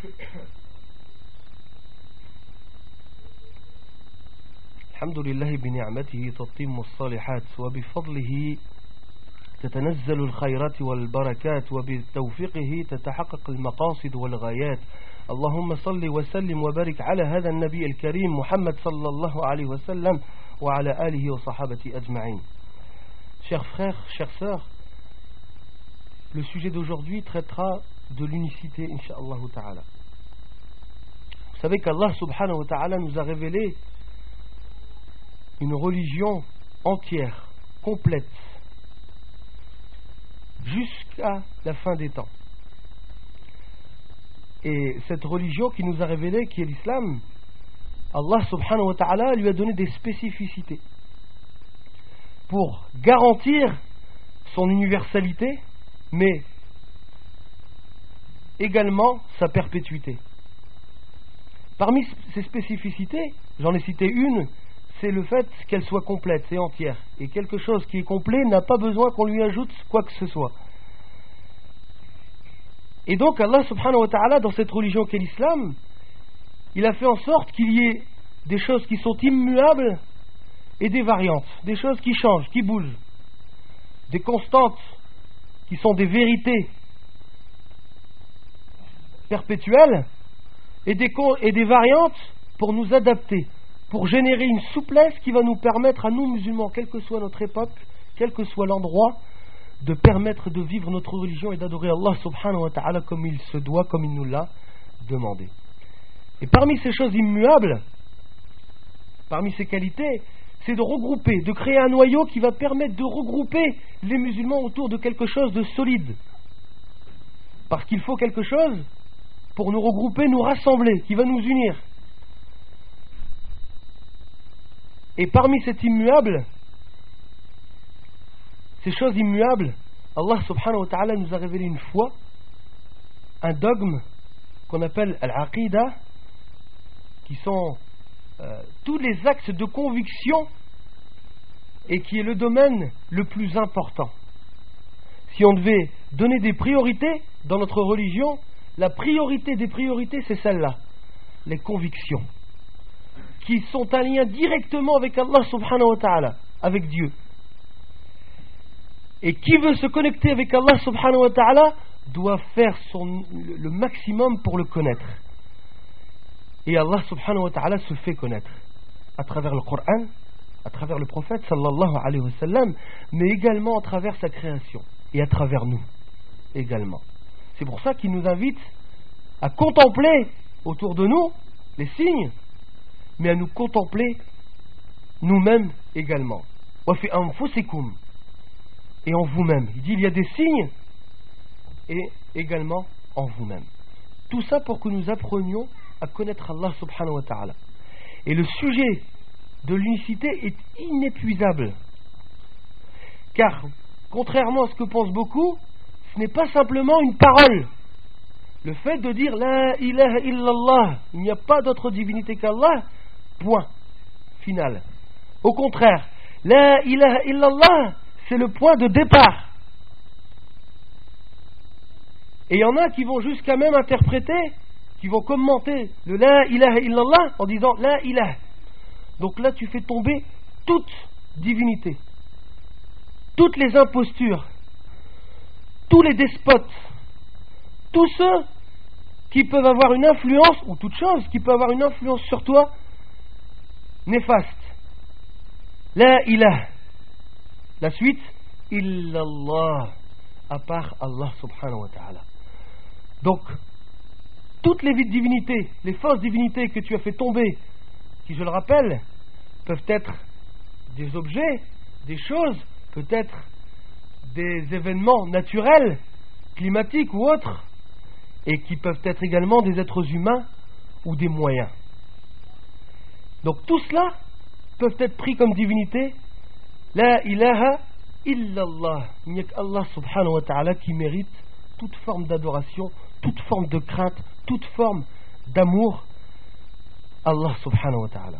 الحمد لله بنعمته تتم الصالحات وبفضله تتنزل الخيرات والبركات وبتوفيقه تتحقق المقاصد والغايات. اللهم صل وسلم وبارك على هذا النبي الكريم محمد صلى الله عليه وسلم وعلى آله وصحابته أجمعين. Chers frères, chères sœurs, le sujet d'aujourd'hui traitera de l'unicité, Inch'Allah Ta'ala. Vous savez qu'Allah Subhanahu wa Ta'ala nous a révélé une religion entière, complète, jusqu'à la fin des temps. Et cette religion qui nous a révélé, qui est l'islam, Allah Subhanahu wa Ta'ala lui a donné des spécificités pour garantir son universalité, mais également sa perpétuité. Parmi ces spécificités, j'en ai cité une, c'est le fait qu'elle soit complète et entière. Et quelque chose qui est complet n'a pas besoin qu'on lui ajoute quoi que ce soit. Et donc Allah subhanahu wa ta'ala, dans cette religion qu'est l'islam, il a fait en sorte qu'il y ait des choses qui sont immuables et des variantes, des choses qui changent, qui bougent, des constantes qui sont des vérités perpétuelles et des variantes pour nous adapter, pour générer une souplesse qui va nous permettre à nous musulmans, quelle que soit notre époque, quel que soit l'endroit, de permettre de vivre notre religion et d'adorer Allah subhanahu wa ta'ala comme il se doit, comme il nous l'a demandé. Et parmi ces choses immuables, parmi ces qualités, c'est de regrouper, de créer un noyau qui va permettre de regrouper les musulmans autour de quelque chose de solide. Parce qu'il faut quelque chose pour nous regrouper, nous rassembler, qui va nous unir. Et parmi cet immuable, ces choses immuables, Allah subhanahu wa ta'ala nous a révélé une foi, un dogme qu'on appelle al-aqida, qui sont tous les axes de conviction et qui est le domaine le plus important. Si on devait donner des priorités dans notre religion, la priorité des priorités, c'est celle-là, les convictions, qui sont en lien directement avec Allah subhanahu wa ta'ala, avec Dieu. Et qui veut se connecter avec Allah subhanahu wa ta'ala doit faire le maximum pour le connaître. Et Allah subhanahu wa ta'ala se fait connaître à travers le Coran, à travers le prophète sallallahu alayhi wa sallam, mais également à travers sa création et à travers nous également. C'est pour ça qu'il nous invite à contempler autour de nous les signes, mais à nous contempler nous-mêmes également. Wa fi anfusikum, et en vous-même. Il dit il y a des signes et également en vous-même. Tout ça pour que nous apprenions à connaître Allah subhanahu wa ta'ala. Et le sujet de l'unicité est inépuisable. Car, contrairement à ce que pensent beaucoup, ce n'est pas simplement une parole. Le fait de dire La ilaha illallah, il n'y a pas d'autre divinité qu'Allah, point final. Au contraire, La ilaha illallah, c'est le point de départ. Et il y en a qui vont jusqu'à même interpréter, qui vont commenter le La ilaha illallah en disant La ilaha. Donc là tu fais tomber toute divinité, toutes les impostures, tous les despotes, tous ceux qui peuvent avoir une influence, ou toute chose qui peut avoir une influence sur toi néfaste. La ilaha. La suite, illallah, à part Allah subhanahu wa ta'ala. Donc, toutes les divinités, les fausses divinités que tu as fait tomber, qui, je le rappelle, peuvent être des objets, des choses, peut-être des événements naturels, climatiques ou autres, et qui peuvent être également des êtres humains ou des moyens. Donc, tout cela peuvent être pris comme divinité. La ilaha illallah. Il n'y a qu'Allah subhanahu wa ta'ala qui mérite toute forme d'adoration, toute forme de crainte, toute forme d'amour. Allah subhanahu wa ta'ala.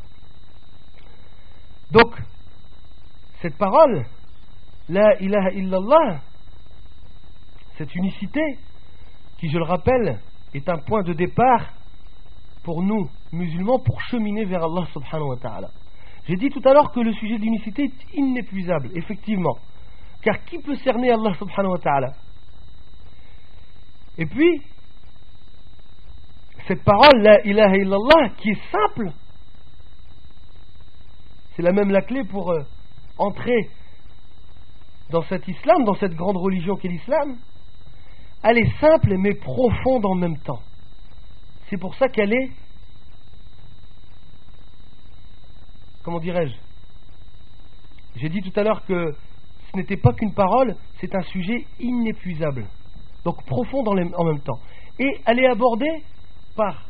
Donc, cette parole, La ilaha illallah, cette unicité, qui, je le rappelle, est un point de départ pour nous, musulmans, pour cheminer vers Allah subhanahu wa ta'ala. J'ai dit tout à l'heure que le sujet de l'unicité est inépuisable, effectivement. Car qui peut cerner Allah subhanahu wa ta'ala? Et puis, cette parole, la ilaha illallah, qui est simple, c'est la même la clé pour entrer dans cet islam, dans cette grande religion qu'est l'islam. Elle est simple mais profonde en même temps. C'est pour ça qu'elle est, comment dirais-je, j'ai dit tout à l'heure que ce n'était pas qu'une parole, c'est un sujet inépuisable, donc profond en même temps. Et elle est abordée par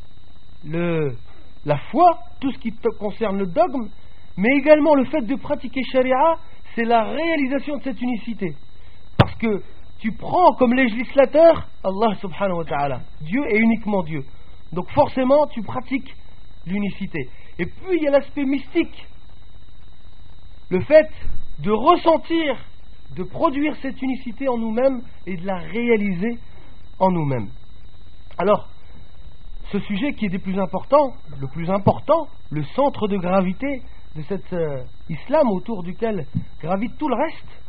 la foi, tout ce qui concerne le dogme, mais également le fait de pratiquer sharia, c'est la réalisation de cette unicité. Parce que tu prends comme législateur Allah subhanahu wa ta'ala, Dieu est uniquement Dieu. Donc forcément tu pratiques l'unicité. Et puis il y a l'aspect mystique, le fait de ressentir, de produire cette unicité en nous-mêmes et de la réaliser en nous-mêmes. Alors, ce sujet qui est le plus important, le centre de gravité de cet islam autour duquel gravite tout le reste,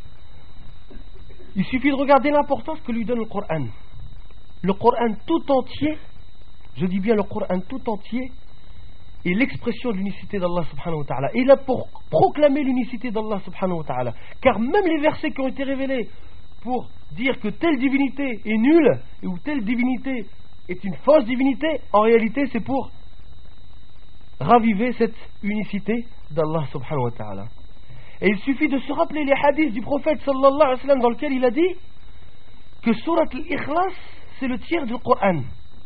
il suffit de regarder l'importance que lui donne le Coran. Le Coran tout entier, je dis bien le Coran tout entier, est l'expression de l'unicité d'Allah subhanahu wa ta'ala. Et il a pour proclamer l'unicité d'Allah subhanahu wa ta'ala. Car même les versets qui ont été révélés pour dire que telle divinité est nulle ou telle divinité est une fausse divinité, en réalité c'est pour raviver cette unicité d'Allah subhanahu wa ta'ala. Et il suffit de se rappeler les hadiths du prophète sallallahu alayhi wa sallam dans lequel il a dit que surat al-Ikhlas c'est le tiers du Coran.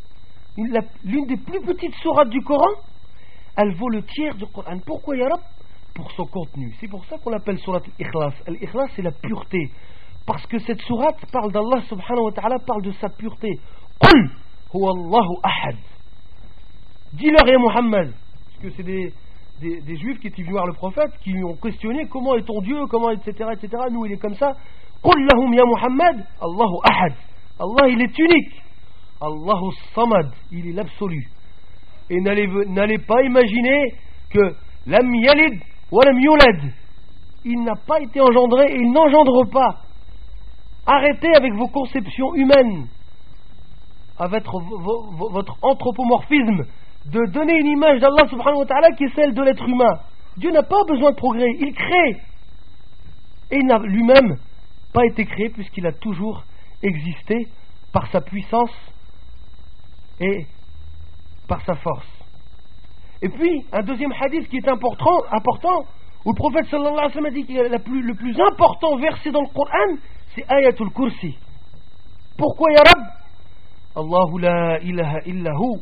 L'une des plus petites sourates du Coran, elle vaut le tiers du Coran. Pourquoi ya Rab? Pour son contenu. C'est pour ça qu'on l'appelle surat al-Ikhlas. Al-Ikhlas c'est la pureté. Parce que cette sourate parle d'Allah subhanahu wa ta'ala, parle de sa pureté. Qul huwa Allahu ahad. Dis-leur ya Muhammad, parce que c'est des juifs qui étaient venus voir le prophète, qui lui ont questionné comment est ton Dieu, comment etc. Nous il est comme ça. Qul lahum ya Muhammad Allahu ahad. Allah il est unique. Allahu samad, il est l'absolu. Et n'allez pas imaginer que lam yalid wa lam yulad, il n'a pas été engendré et il n'engendre pas. Arrêtez avec vos conceptions humaines, avec votre anthropomorphisme, de donner une image d'Allah subhanahu wa ta'ala qui est celle de l'être humain. Dieu n'a pas besoin de progrès, il crée. Et il n'a lui-même pas été créé puisqu'il a toujours existé par sa puissance et par sa force. Et puis, un deuxième hadith qui est important, où le prophète sallallahu alayhi wa sallam a dit que le plus important verset dans le Coran, c'est Ayatul Kursi. Pourquoi ya Rab? Allahu la ilaha illahu.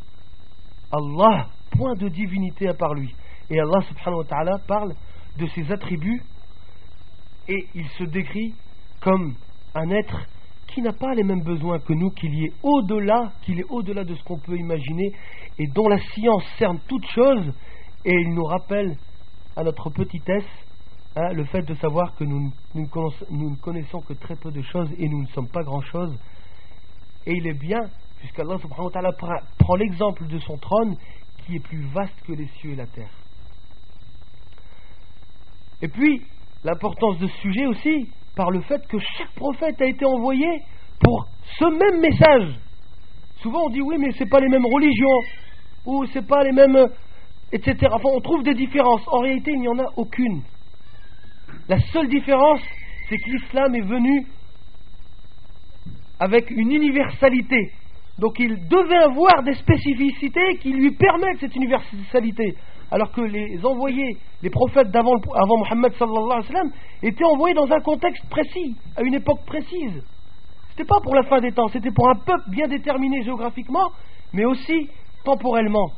Allah, point de divinité à part lui. Et Allah subhanahu wa ta'ala parle de ses attributs et il se décrit comme un être qui n'a pas les mêmes besoins que nous, qu'il est au-delà de ce qu'on peut imaginer et dont la science cerne toutes choses. Et il nous rappelle à notre petitesse le fait de savoir que nous ne connaissons que très peu de choses et nous ne sommes pas grand-chose. Et il est bien, puisqu'Allah subhanahu wa ta'ala prend l'exemple de son trône qui est plus vaste que les cieux et la terre. Et puis, l'importance de ce sujet aussi, par le fait que chaque prophète a été envoyé pour ce même message. Souvent on dit oui mais c'est pas les mêmes religions, ou c'est pas les mêmes, etc. Enfin on trouve des différences. En réalité il n'y en a aucune. La seule différence c'est que l'islam est venu avec une universalité. Donc il devait avoir des spécificités qui lui permettent cette universalité. Alors que les envoyés, les prophètes avant Muhammad sallallahu alayhi wa sallam, étaient envoyés dans un contexte précis, à une époque précise. C'était pas pour la fin des temps, c'était pour un peuple bien déterminé géographiquement, mais aussi temporellement.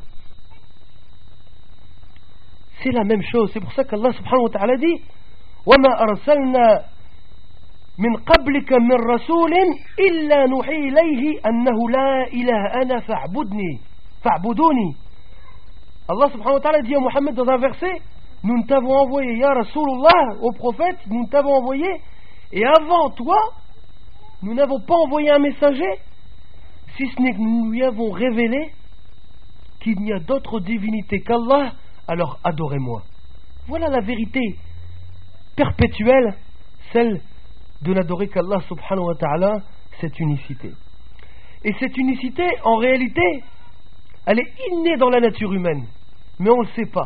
C'est la même chose. C'est pour ça qu'Allah subhanahu wa ta'ala dit وَمَا أَرْسَلْنَا مِنْ قَبْلِكَ مِنْ رَسُولٍ إِلَّا نُوحِي إِلَيْهِ أَنَّهُ لَا إِلَهَ أَنَا فَاعْبُدُونِي. Allah subhanahu wa ta'ala dit à Muhammad dans un verset, nous ne t'avons envoyé, ya Rasulullah, au prophète, nous ne t'avons envoyé, et avant toi, nous n'avons pas envoyé un messager, si ce n'est que nous lui avons révélé qu'il n'y a d'autre divinité qu'Allah, alors adorez-moi. Voilà la vérité perpétuelle, celle de n'adorer qu'Allah subhanahu wa ta'ala, cette unicité. Et cette unicité, en réalité, elle est innée dans la nature humaine, mais on ne le sait pas.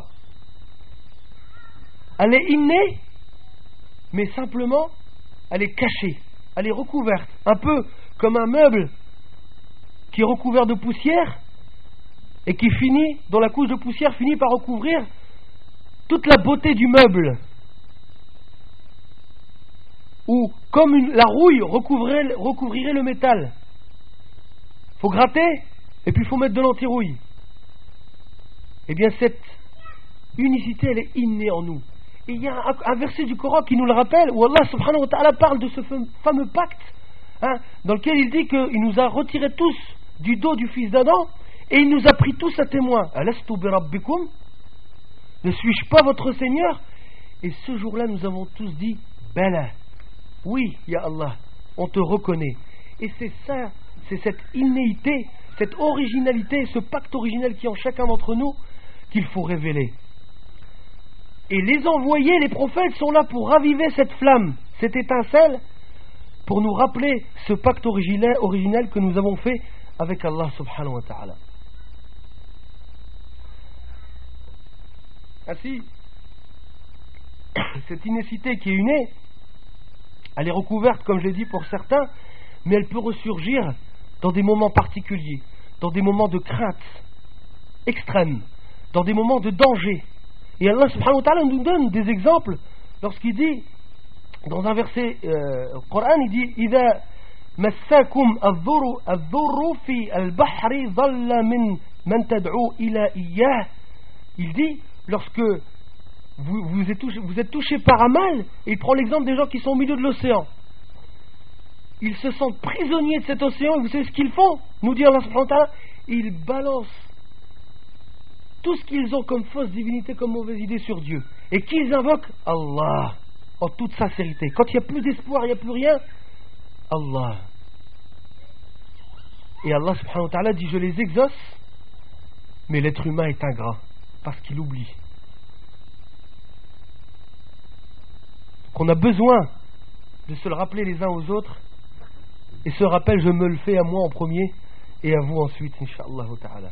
Elle est innée, mais simplement, elle est cachée, elle est recouverte, un peu comme un meuble qui est recouvert de poussière et qui finit, dont la couche de poussière finit par recouvrir toute la beauté du meuble. Ou comme la rouille recouvrirait le métal. Il faut gratter et puis il faut mettre de l'anti-rouille. Eh bien cette unicité, elle est innée en nous. Et il y a un verset du Coran qui nous le rappelle, où Allah subhanahu wa ta'ala parle de ce fameux pacte, dans lequel il dit qu'il nous a retirés tous du dos du fils d'Adam et il nous a pris tous à témoin. Alastu bi rabbikum, ne suis-je pas votre Seigneur? Et ce jour-là nous avons tous dit Bala, oui ya Allah, on te reconnaît. Et c'est ça, c'est cette innéité, cette originalité, ce pacte originel qui est en chacun d'entre nous qu'il faut révéler. Et les envoyés, les prophètes sont là pour raviver cette flamme, cette étincelle, pour nous rappeler ce pacte originel que nous avons fait avec Allah subhanahu wa ta'ala. Ainsi, cette unicité qui est innée, elle est recouverte, comme je l'ai dit, pour certains, mais elle peut ressurgir dans des moments particuliers, dans des moments de crainte extrême, dans des moments de danger. Et Allah subhanahu wa ta'ala nous donne des exemples lorsqu'il dit, dans un verset Coran, il dit إِذَا مَسَّاكُمْ الضُّرُّ فِي الْبَحْرِ ضَلَّ مَنْ تَدْعُوا إِلَى إِيَّهِ. Il dit, lorsque vous êtes touché par un mal, et il prend l'exemple des gens qui sont au milieu de l'océan. Ils se sentent prisonniers de cet océan, et vous savez ce qu'ils font? Nous dit Allah subhanahu wa ta'ala, ils balancent tout ce qu'ils ont comme fausse divinité, comme mauvaise idée sur Dieu. Et qu'ils invoquent Allah, en toute sincérité. Quand il n'y a plus d'espoir, il n'y a plus rien, Allah. Et Allah subhanahu wa ta'ala dit, je les exauce, mais l'être humain est ingrat, parce qu'il oublie. Qu'on a besoin de se le rappeler les uns aux autres, et ce rappel, je me le fais à moi en premier, et à vous ensuite, incha'Allah ta'ala.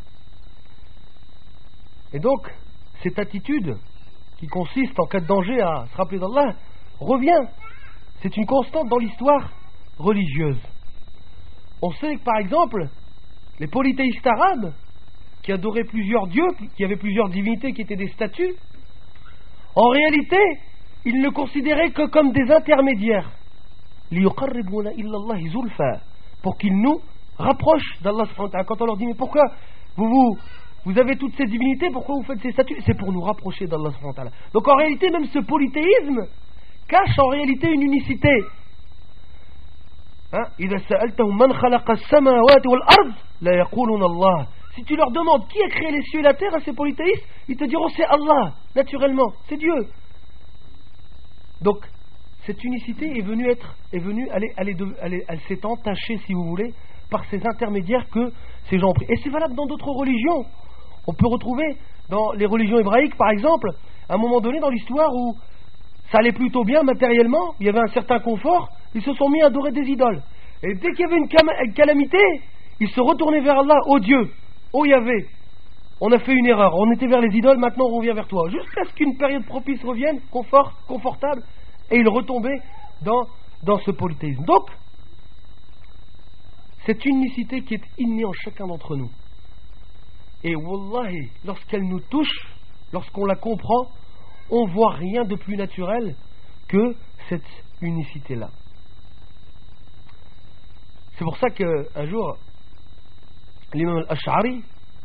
Et donc, cette attitude qui consiste en cas de danger à se rappeler d'Allah revient. C'est une constante dans l'histoire religieuse. On sait que par exemple, les polythéistes arabes qui adoraient plusieurs dieux, qui avaient plusieurs divinités qui étaient des statues, en réalité, ils ne considéraient que comme des intermédiaires. Pour qu'ils nous rapprochent d'Allah. Quand on leur dit mais pourquoi vous avez toutes ces divinités, pourquoi vous faites ces statues? C'est pour nous rapprocher d'Allah. Donc en réalité, même ce polythéisme cache en réalité une unicité. Si tu leur demandes qui a créé les cieux et la terre à ces polythéistes, ils te diront c'est Allah, naturellement, c'est Dieu. Donc cette unicité elle s'est entachée, si vous voulez, par ces intermédiaires que ces gens ont pris. Et c'est valable dans d'autres religions. On peut retrouver dans les religions hébraïques, par exemple, à un moment donné dans l'histoire où ça allait plutôt bien matériellement, il y avait un certain confort, ils se sont mis à adorer des idoles. Et dès qu'il y avait une calamité, ils se retournaient vers Allah, ô Dieu, ô Yahvé, on a fait une erreur, on était vers les idoles, maintenant on revient vers toi. Jusqu'à ce qu'une période propice revienne, confortable, et ils retombaient dans ce polythéisme. Donc, cette unicité qui est innée en chacun d'entre nous. Et wallahi, lorsqu'elle nous touche, lorsqu'on la comprend, on ne voit rien de plus naturel que cette unicité-là. C'est pour ça qu'un jour, l'imam al-Ash'ari,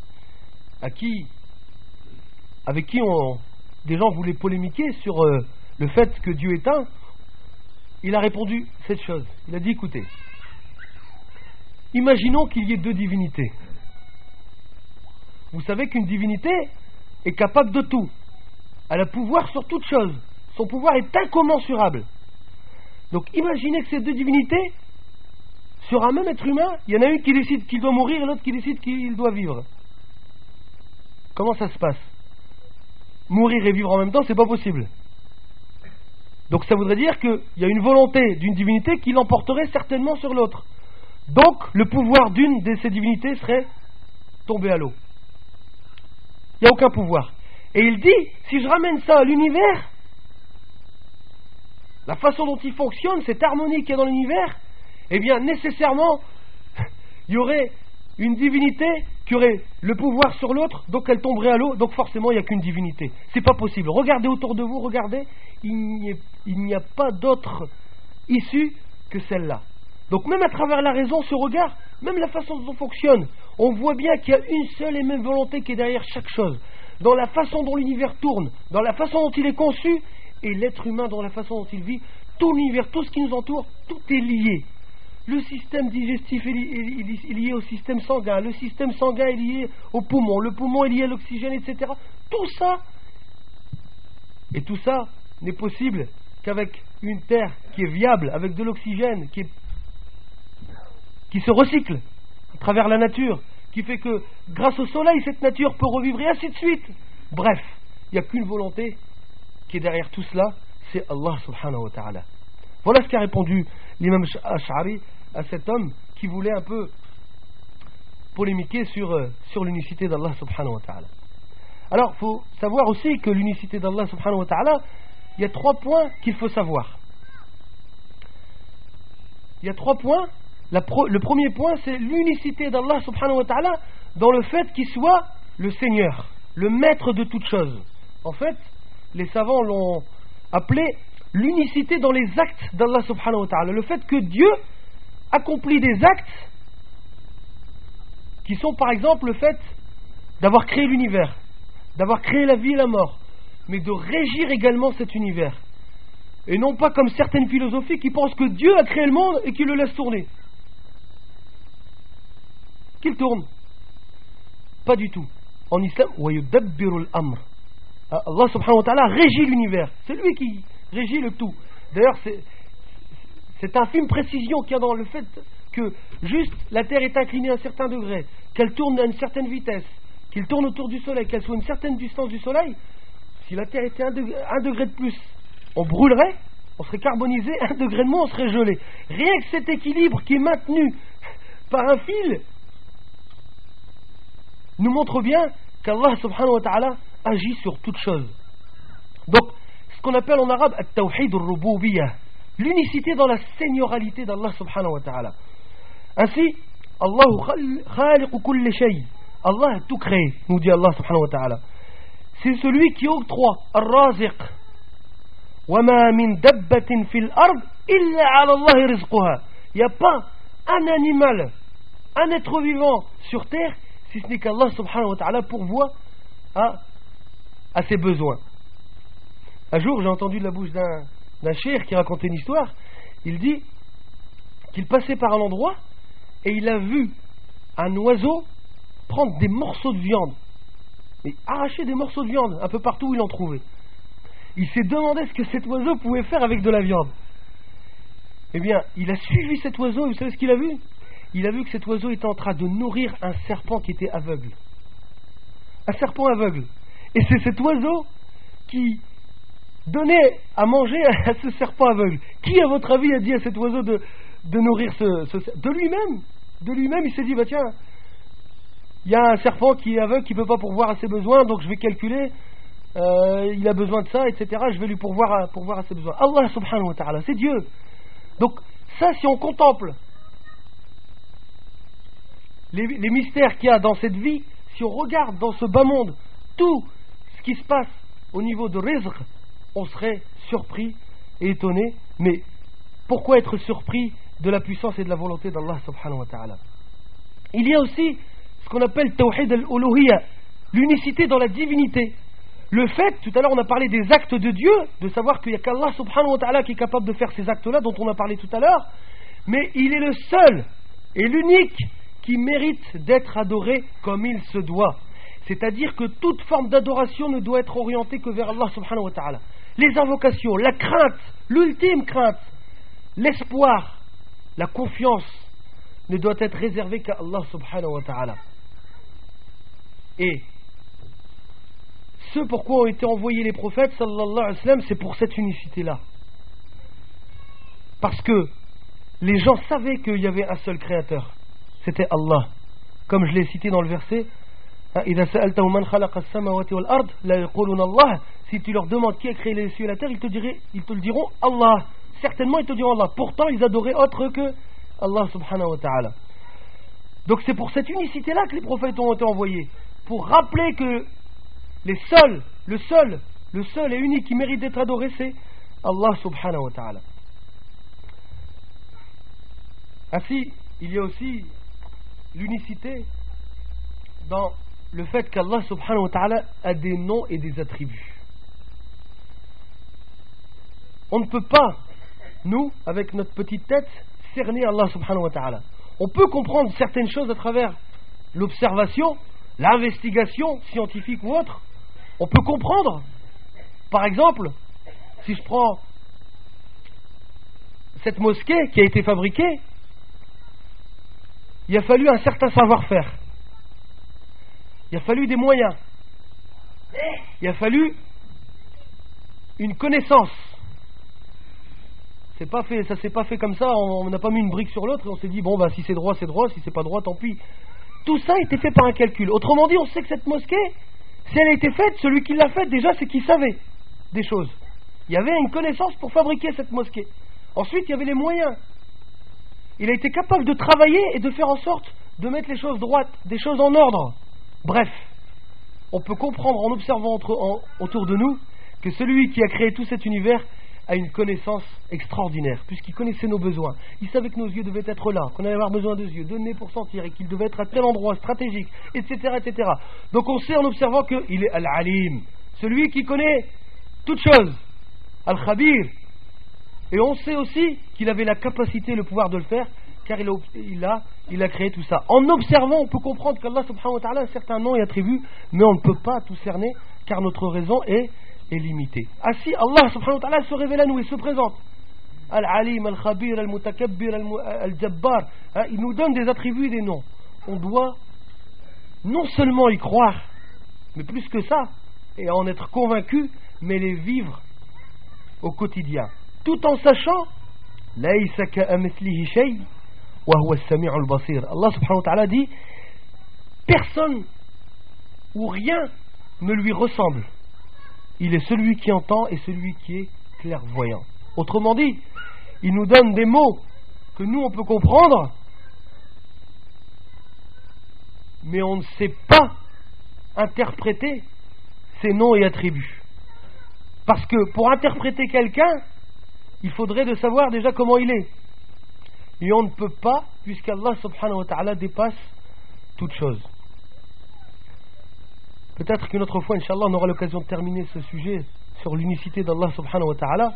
avec qui des gens voulaient polémiquer sur le fait que Dieu est un, il a répondu cette chose. Il a dit, écoutez, imaginons qu'il y ait deux divinités. Vous savez qu'une divinité est capable de tout. Elle a pouvoir sur toute chose. Son pouvoir est incommensurable. Donc imaginez que ces deux divinités sur un même être humain, il y en a une qui décide qu'il doit mourir et l'autre qui décide qu'il doit vivre. Comment ça se passe? Mourir et vivre en même temps, c'est pas possible. Donc ça voudrait dire qu'il y a une volonté d'une divinité qui l'emporterait certainement sur l'autre. Donc le pouvoir d'une de ces divinités serait tombé à l'eau. Il n'y a aucun pouvoir. Et il dit, si je ramène ça à l'univers, la façon dont il fonctionne, cette harmonie qu'il y a dans l'univers, eh bien nécessairement il y aurait une divinité qui aurait le pouvoir sur l'autre, donc elle tomberait à l'eau, donc forcément il n'y a qu'une divinité. C'est pas possible. Regardez autour de vous, regardez, il n'y a pas d'autre issue que celle-là. Donc même à travers la raison, ce regard, même la façon dont on fonctionne, on voit bien qu'il y a une seule et même volonté qui est derrière chaque chose. Dans la façon dont l'univers tourne, dans la façon dont il est conçu, et l'être humain dans la façon dont il vit, tout l'univers, tout ce qui nous entoure, tout est lié. Le système digestif est lié au système sanguin, le système sanguin est lié au poumon, le poumon est lié à l'oxygène, etc. Tout ça, et tout ça n'est possible qu'avec une terre qui est viable, avec de l'oxygène qui se recycle à travers la nature, qui fait que grâce au soleil, cette nature peut revivre et ainsi de suite. Bref, il n'y a qu'une volonté qui est derrière tout cela, c'est Allah subhanahu wa ta'ala. Voilà ce qu'a répondu l'imam Ash'ari à cet homme qui voulait un peu polémiquer sur l'unicité d'Allah subhanahu wa ta'ala. Alors, il faut savoir aussi que l'unicité d'Allah subhanahu wa ta'ala, il y a 3 points qu'il faut savoir. Il y a 3 points. Le premier point, c'est l'unicité d'Allah subhanahu wa ta'ala dans le fait qu'il soit le Seigneur, le maître de toutes choses. En fait, les savants l'ont appelé l'unicité dans les actes d'Allah subhanahu wa ta'ala. Le fait que Dieu accomplit des actes qui sont par exemple le fait d'avoir créé l'univers, d'avoir créé la vie et la mort, mais de régir également cet univers. Et non pas comme certaines philosophies qui pensent que Dieu a créé le monde et qu'il le laisse tourner. Qu'il tourne. Pas du tout. En islam, وَيُدَبِّرُ الْأَمْرِ. Allah subhanahu wa ta'ala régit l'univers. C'est lui qui régit le tout. D'ailleurs, c'est infime précision qu'il y a dans le fait que juste la Terre est inclinée à un certain degré, qu'elle tourne à une certaine vitesse, qu'il tourne autour du Soleil, qu'elle soit à une certaine distance du Soleil. Si la Terre était un degré de plus, on brûlerait, on serait carbonisé, 1 degré de moins, on serait gelé. Rien que cet équilibre qui est maintenu par un fil nous montre bien qu'Allah subhanahu wa ta'ala agit sur toute chose. Donc, ce qu'on appelle en arabe at-tawhid al-rububiyyah, l'unicité dans la seigneuralité d'Allah subhanahu wa ta'ala. Ainsi, Allahu khaliqu kulli shay. Allah a tout créé, nous dit Allah subhanahu wa ta'ala. C'est celui qui octroie al-raziq. Wa ma min dabbatin fil ard illa ala Allah rizquha. Il n'y a pas un animal, un être vivant sur terre, si ce n'est qu'Allah subhanahu wa ta'ala pourvoit à ses besoins. Un jour, j'ai entendu de la bouche d'un cheikh qui racontait une histoire. Il dit qu'il passait par un endroit et il a vu un oiseau prendre des morceaux de viande et arracher des morceaux de viande un peu partout où il en trouvait. Il s'est demandé ce que cet oiseau pouvait faire avec de la viande. Eh bien, il a suivi cet oiseau et vous savez ce qu'il a vu? Il a vu que cet oiseau était en train de nourrir un serpent qui était aveugle. Un serpent aveugle. Et c'est cet oiseau qui donnait à manger à ce serpent aveugle. Qui, à votre avis, a dit à cet oiseau de nourrir de lui-même? De lui-même, il s'est dit, bah tiens, il y a un serpent qui est aveugle, qui ne peut pas pourvoir à ses besoins, donc je vais calculer, il a besoin de ça, etc. Je vais lui pourvoir à ses besoins. Allah subhanahu wa ta'ala, c'est Dieu. Donc ça, si on contemple les mystères qu'il y a dans cette vie, si on regarde dans ce bas monde tout ce qui se passe au niveau de rizq, on serait surpris et étonné. Mais pourquoi être surpris de la puissance et de la volonté d'Allah subhanahu wa ta'ala? Il y a aussi ce qu'on appelle tawhid al-uluhiyya, l'unicité dans la divinité. Le fait, tout à l'heure on a parlé des actes de Dieu, de savoir qu'il n'y a qu'Allah subhanahu wa ta'ala qui est capable de faire ces actes-là dont on a parlé tout à l'heure, mais il est le seul et l'unique qui mérite d'être adoré comme il se doit. C'est-à-dire que toute forme d'adoration ne doit être orientée que vers Allah subhanahu wa ta'ala. Les invocations, la crainte, l'ultime crainte, l'espoir, la confiance, ne doit être réservé qu'à Allah subhanahu wa ta'ala. Et ce pourquoi ont été envoyés les prophètes sallallahu alayhi wa sallam, c'est pour cette unicité-là. Parce que les gens savaient qu'il y avait un seul créateur, c'était Allah. Comme je l'ai cité dans le verset, si tu leur demandes qui a créé les cieux et la terre, ils te le diront Allah. Certainement ils te diront Allah. Pourtant ils adoraient autre que Allah subhanahu wa ta'ala. Donc c'est pour cette unicité-là que les prophètes ont été envoyés, pour rappeler que le seul et unique qui mérite d'être adoré, c'est Allah subhanahu wa ta'ala. Ainsi, il y a aussi l'unicité dans le fait qu'Allah subhanahu wa ta'ala a des noms et des attributs. On ne peut pas, nous, avec notre petite tête, cerner Allah subhanahu wa ta'ala. On peut comprendre certaines choses à travers l'observation, l'investigation scientifique ou autre. On peut comprendre, par exemple, si je prends cette mosquée qui a été fabriquée, il a fallu un certain savoir-faire, il a fallu des moyens, il a fallu une connaissance. Ça s'est pas fait comme ça, on n'a pas mis une brique sur l'autre et on s'est dit bon bah si c'est droit, si c'est pas droit tant pis. Tout ça a été fait par un calcul. Autrement dit, on sait que cette mosquée, si elle a été faite, celui qui l'a faite déjà c'est qu'il savait des choses. Il y avait une connaissance pour fabriquer cette mosquée. Ensuite il y avait les moyens. Il a été capable de travailler et de faire en sorte de mettre les choses droites, des choses en ordre. Bref, on peut comprendre en observant autour de nous que celui qui a créé tout cet univers a une connaissance extraordinaire, puisqu'il connaissait nos besoins. Il savait que nos yeux devaient être là, qu'on allait avoir besoin de yeux, de nez pour sentir, et qu'il devait être à tel endroit stratégique, etc., etc. Donc on sait en observant qu'il est Al-Alim, celui qui connaît toutes choses, Al-Khabir. Et on sait aussi qu'il avait la capacité et le pouvoir de le faire, car il a créé tout ça. En observant, on peut comprendre qu'Allah subhanahu wa ta'ala a un certain nom et attribut, mais on ne peut pas tout cerner, car notre raison est limitée. Ainsi, Allah subhanahu wa ta'ala se révèle à nous et se présente. Al-Alim, Al-Khabir, Al-Mutakabbir, Al-Jabbar. Il nous donne des attributs et des noms. On doit non seulement y croire, mais plus que ça, et en être convaincu, mais les vivre au quotidien. Tout en sachant Laysa ka'amithlihi shay wa huwa as-sami'ul basir. Allah subhanahu wa ta'ala dit personne ou rien ne lui ressemble. Il est celui qui entend et celui qui est clairvoyant. Autrement dit, il nous donne des mots que nous on peut comprendre, mais on ne sait pas interpréter ces noms et attributs. Parce que pour interpréter quelqu'un, il faudrait de savoir déjà comment il est. Et on ne peut pas, puisqu'Allah subhanahu wa ta'ala dépasse toute chose. Peut-être qu'une autre fois, Inch'Allah, on aura l'occasion de terminer ce sujet sur l'unicité d'Allah subhanahu wa ta'ala.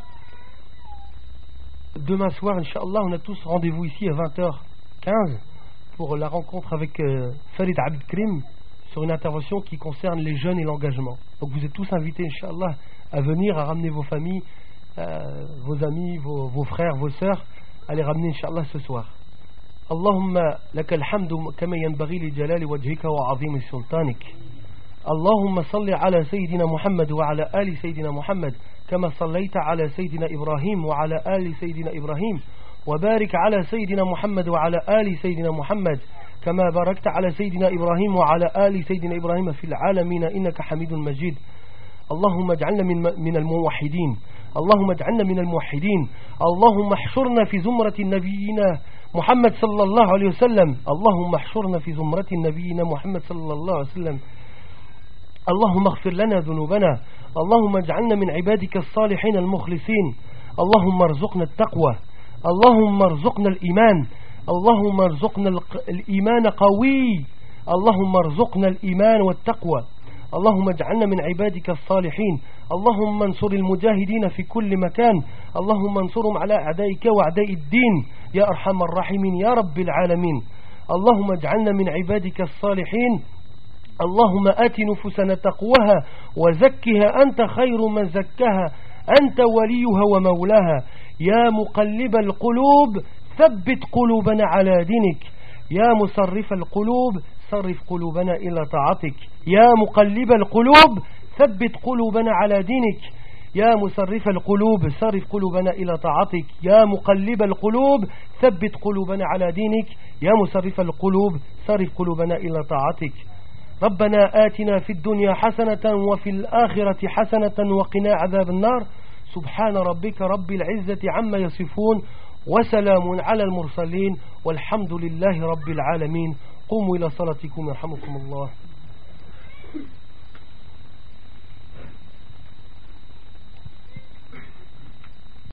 Demain soir, Inch'Allah, on a tous rendez-vous ici à 20h15 pour la rencontre avec Farid Abdelkrim sur une intervention qui concerne les jeunes et l'engagement. Donc vous êtes tous invités, Inch'Allah, à venir, à ramener vos familles, vos amis, vos frères, vos sœurs, à les ramener, Inch'Allah, ce soir. Allahumma lakal hamdu kama yanbaghi li jalali wajhika wa azimi sultanik. اللهم صل على سيدنا محمد وعلى آل سيدنا محمد كما صليت على سيدنا إبراهيم وعلى آل سيدنا إبراهيم وبارك على سيدنا محمد وعلى آل سيدنا محمد كما باركت على سيدنا إبراهيم وعلى آل سيدنا إبراهيم في العالمين إنك حميد مجيد. اللهم اجعلنا من الموحدين، اللهم اجعلنا من الموحدين، اللهم احشرنا في زمرة النبيين محمد صلى الله عليه وسلم، اللهم احشرنا في زمرة النبيين محمد صلى الله عليه وسلم. اللهم اغفر لنا ذنوبنا، اللهم اجعلنا من عبادك الصالحين المخلصين، اللهم ارزقنا التقوى، اللهم ارزقنا الإيمان، اللهم ارزقنا الإيمان قوي، اللهم ارزقنا الإيمان والتقوى، اللهم اجعلنا من عبادك الصالحين، اللهم انصر المجاهدين في كل مكان، اللهم انصرهم على أعدائك وأعداء الدين يا أرحم الراحمين يا رب العالمين. اللهم اجعلنا من عبادك الصالحين، اللهم آت نفوسنا تقواها وزكها أنت خير من زكاها أنت وليها ومولاها. يا مقلب القلوب ثبت قلوبنا على دينك، يا مصرف القلوب صرف قلوبنا إلى طاعتك. يا مقلب القلوب ثبت قلوبنا على دينك. يا مصرف القلوب صرف قلوبنا إلى طاعتك. يا مقلب القلوب ثبت قلوبنا على دينك. يا مصرف القلوب صرف قلوبنا إلى طاعتك. ربنا آتنا في الدنيا حسنة وفي الآخرة حسنة وقنا عذاب النار. سبحان ربك رب العزة عما يصفون وسلام على المرسلين والحمد لله رب العالمين. قوموا إلى صلاتكم يرحمكم الله.